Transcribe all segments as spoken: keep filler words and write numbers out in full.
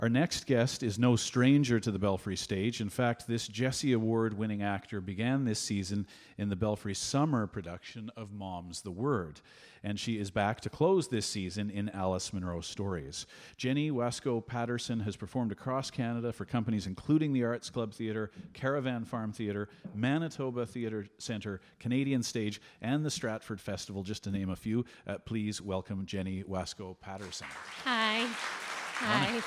Our next guest is no stranger to the Belfry stage. In fact, this Jessie Award-winning actor began this season in the Belfry summer production of Mom's the Word, and she is back to close this season in Alice Munro Stories. Jenny Wasco Patterson has performed across Canada for companies including the Arts Club Theatre, Caravan Farm Theatre, Manitoba Theatre Centre, Canadian Stage, and the Stratford Festival, just to name a few. Uh, please welcome Jenny Wasco Patterson. Hi. Hi.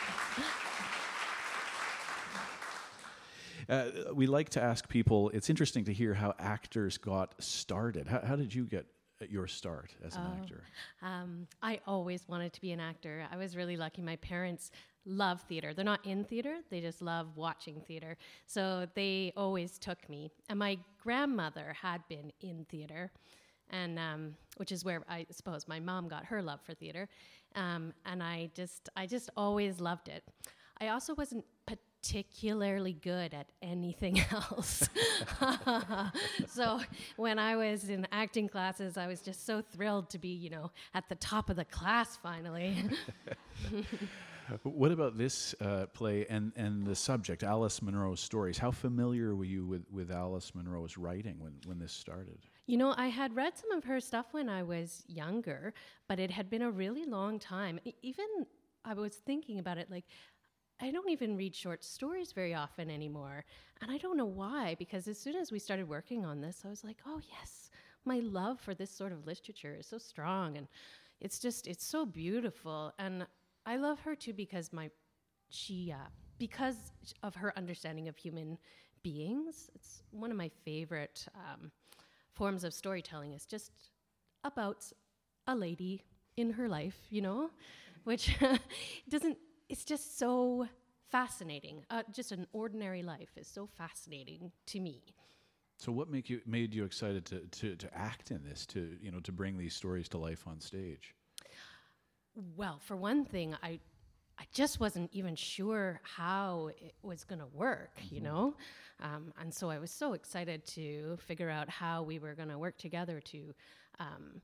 Uh, we like to ask people, it's interesting to hear how actors got started. How, how did you get your start as an Oh, actor? Um, I always wanted to be an actor. I was really lucky. My parents love theater. They're not in theater, they just love watching theater. So they always took me. And my grandmother had been in theater, and um, which is where I suppose my mom got her love for theater. Um, and I just, I just always loved it. I also wasn't particularly good at anything else. So when I was in acting classes, I was just so thrilled to be, you know, at the top of the class finally. What about this uh, play and, and the subject, Alice Munro's Stories? How familiar were you with, with Alice Munro's writing when, when this started? You know, I had read some of her stuff when I was younger, but it had been a really long time. E- even I was thinking about it, like, I don't even read short stories very often anymore. And I don't know why, because as soon as we started working on this, I was like, oh yes, my love for this sort of literature is so strong. And it's just, it's so beautiful. And I love her too because my, she, uh, because of her understanding of human beings. It's one of my favorite um, forms of storytelling. Is just about a lady in her life, you know, which doesn't, it's just so fascinating. Uh, just an ordinary life is so fascinating to me. So what make you, made you excited to, to, to act in this, to, you know, to bring these stories to life on stage? Well, for one thing, I I just wasn't even sure how it was going to work, you know? Um, and so I was so excited to figure out how we were going to work together to, um,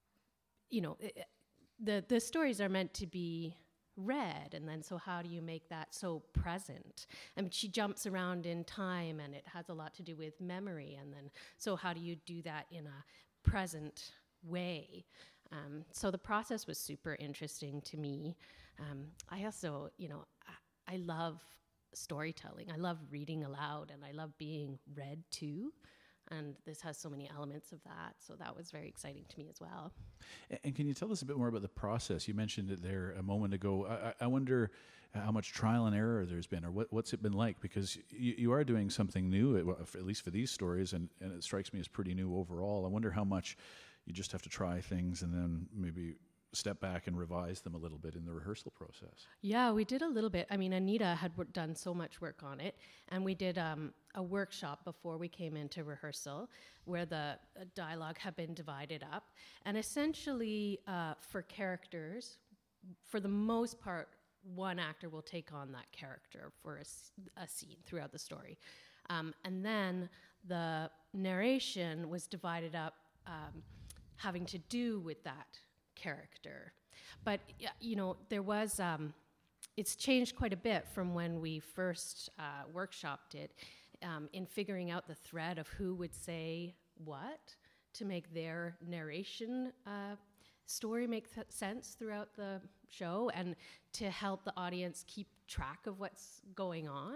you know, it, the the stories are meant to be read, and then so how do you make that so present? I mean, she jumps around in time, and it has a lot to do with memory, and then so how do you do that in a present way? Um, so the process was super interesting to me. Um, I also, you know, I, I love storytelling. I love reading aloud, and I love being read to. And this has so many elements of that. So that was very exciting to me as well. And, and can you tell us a bit more about the process? You mentioned it there a moment ago. I, I wonder how much trial and error there's been, or what, what's it been like? Because you, you are doing something new, at, at least for these stories, and, and it strikes me as pretty new overall. I wonder how much you just have to try things and then maybe step back and revise them a little bit in the rehearsal process. Yeah, we did a little bit. I mean, Anita had wor- done so much work on it, and we did um, a workshop before we came into rehearsal where the uh, dialogue had been divided up. And essentially, uh, for characters, for the most part, one actor will take on that character for a, s- a scene throughout the story. Um, and then the narration was divided up um, having to do with that character. But, y- you know, there was, um, it's changed quite a bit from when we first uh, workshopped it um, in figuring out the thread of who would say what to make their narration uh, story make th- sense throughout the show and to help the audience keep track of what's going on.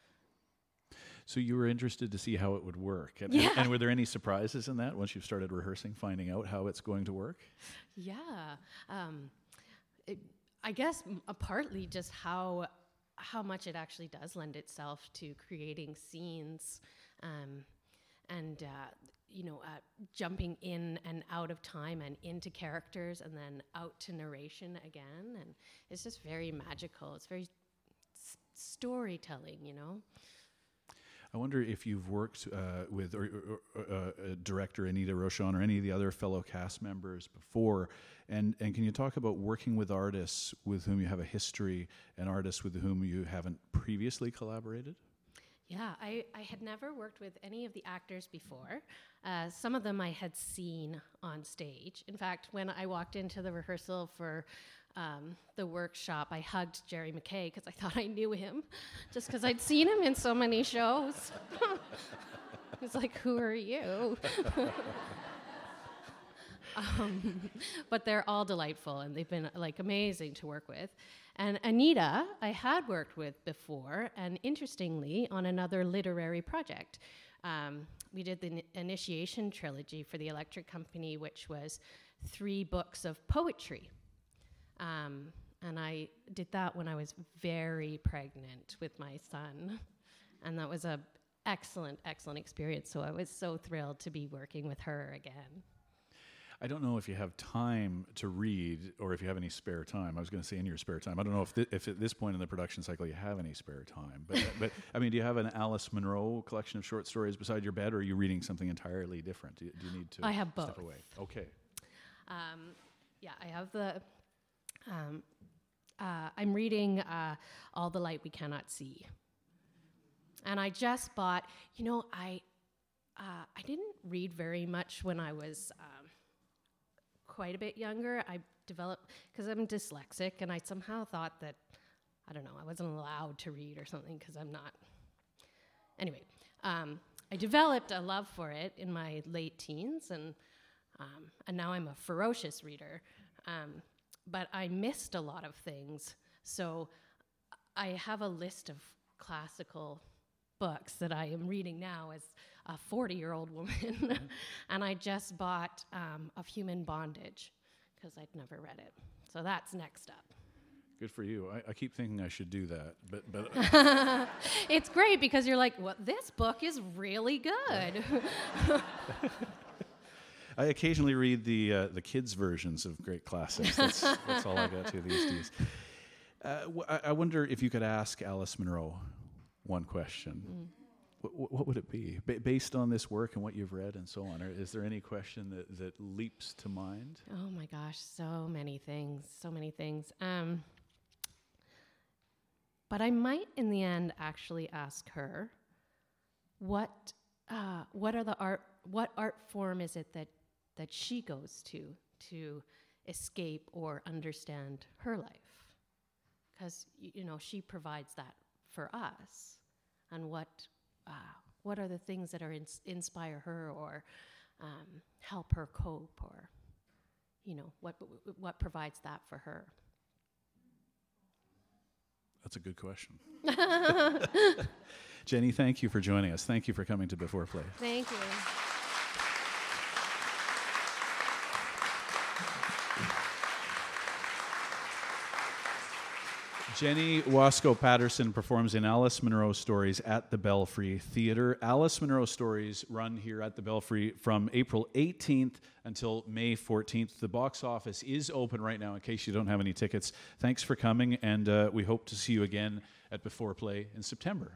So you were interested to see how it would work. And, Yeah. and, and were there any surprises in that once you've started rehearsing, finding out how it's going to work? Yeah. Um, it, I guess m- uh, partly just how how much it actually does lend itself to creating scenes um, and, uh, you know, uh, jumping in and out of time and into characters and then out to narration again. And it's just very magical. It's very s- storytelling, you know? I wonder if you've worked uh, with or, or, or, uh, uh, director Anita Rochon or any of the other fellow cast members before, and, and can you talk about working with artists with whom you have a history and artists with whom you haven't previously collaborated? Yeah, I, I had never worked with any of the actors before. Uh, some of them I had seen on stage. In fact, when I walked into the rehearsal for um, the workshop, I hugged Jerry McKay because I thought I knew him, just because I'd seen him in so many shows. He's like, who are you? um, but they're all delightful, and they've been like amazing to work with. And Anita, I had worked with before, and interestingly, on another literary project. Um, we did the n- Initiation Trilogy for the Electric Company, which was three books of poetry. Um, and I did that when I was very pregnant with my son. And that was a excellent, excellent experience. So I was so thrilled to be working with her again. I don't know if you have time to read or if you have any spare time. I was going to say in your spare time. I don't know if, th- if at this point in the production cycle you have any spare time. But, but I mean, do you have an Alice Munro collection of short stories beside your bed, or are you reading something entirely different? Do you, do you need to I have step both. away? Okay. Um, yeah, I have the... Um, uh, I'm reading uh, All the Light We Cannot See. And I just bought... You know, I, uh, I didn't read very much when I was... Um, quite a bit younger. I developed, because I'm dyslexic, and I somehow thought that, I don't know, I wasn't allowed to read or something because I'm not. Anyway, um, I developed a love for it in my late teens, and um, and now I'm a ferocious reader. Um, but I missed a lot of things, so I have a list of classical books that I am reading now as a forty-year-old woman, and I just bought um, Of Human Bondage because I'd never read it. So that's next up. Good for you. I, I keep thinking I should do that, but but it's great because you're like, well, this book is really good. I occasionally read the uh, the kids' versions of great classics. That's, that's all I got to these days. Uh, w- I, I wonder if you could ask Alice Munro one question. Mm. What, what would it be? Ba- based on this work and what you've read and so on, or is there any question that, that leaps to mind? Oh my gosh, so many things, so many things. Um, but I might, in the end, actually ask her, what uh, what are the art? What art form is it that that she goes to to escape or understand her life? Because y- you know, she provides that for us, and what. Uh, what are the things that are ins- inspire her or um, help her cope, or you know, what what provides that for her? That's a good question. Jenny, thank you for joining us. Thank you for coming to Before Play. Thank you. Jenny Wasco-Patterson performs in Alice Munro Stories at the Belfry Theatre. Alice Munro Stories run here at the Belfry from April eighteenth until May fourteenth. The box office is open right now in case you don't have any tickets. Thanks for coming, and uh, we hope to see you again at Before Play in September.